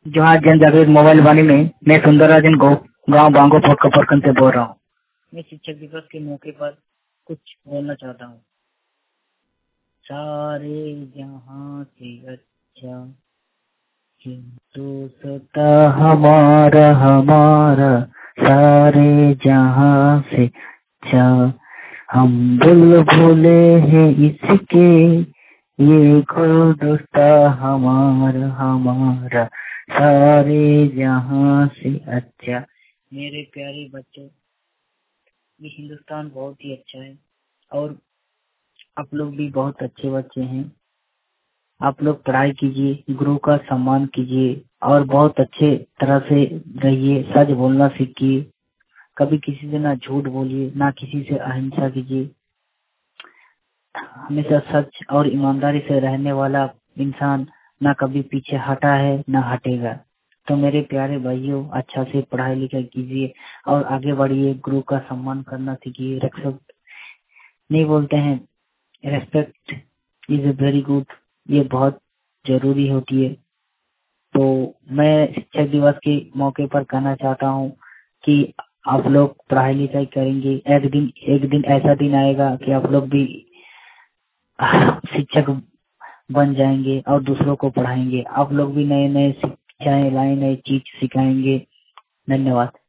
जोहार जन जागृत मोबाइल वाणी में मैं सुंदरराजन को गांव बांगो फोटकन से बोल रहा हूँ। मैं शिक्षक दिवस के मौके पर कुछ बोलना चाहता हूँ। सारे जहाँ से अच्छा हिंदुस्ता हमारा हमारा, सारे जहाँ से अच्छा हम बुलबुले हैं इसके, ये गुलदस्ता हमारा हमारा, सारे जहाँ से अच्छा। मेरे प्यारे बच्चों, ये हिंदुस्तान बहुत ही अच्छा है और आप लोग भी बहुत अच्छे बच्चे हैं। आप लोग पढ़ाई कीजिए, गुरु का सम्मान कीजिए और बहुत अच्छे तरह से रहिए। सच बोलना सीखिए, कभी किसी से ना झूठ बोलिए, ना किसी से अहिंसा कीजिए। हमेशा सच और ईमानदारी से रहने वाला इंसान ना कभी पीछे हटा है ना हटेगा। तो मेरे प्यारे भाइयों, अच्छा से पढ़ाई लिखाई कीजिए और आगे बढ़िए। गुरु का सम्मान करना सीखिए। रेस्पेक्ट नहीं बोलते हैं, रेस्पेक्ट इज वेरी गुड, ये बहुत जरूरी होती है। तो मैं शिक्षक दिवस के मौके पर कहना चाहता हूँ कि आप लोग पढ़ाई लिखाई करेंगे, एक दिन ऐसा दिन आएगा कि आप लोग भी शिक्षक बन जाएंगे और दूसरों को पढ़ाएंगे। आप लोग भी नए नए शिक्षाएं लाए, नई चीज सिखाएंगे। धन्यवाद।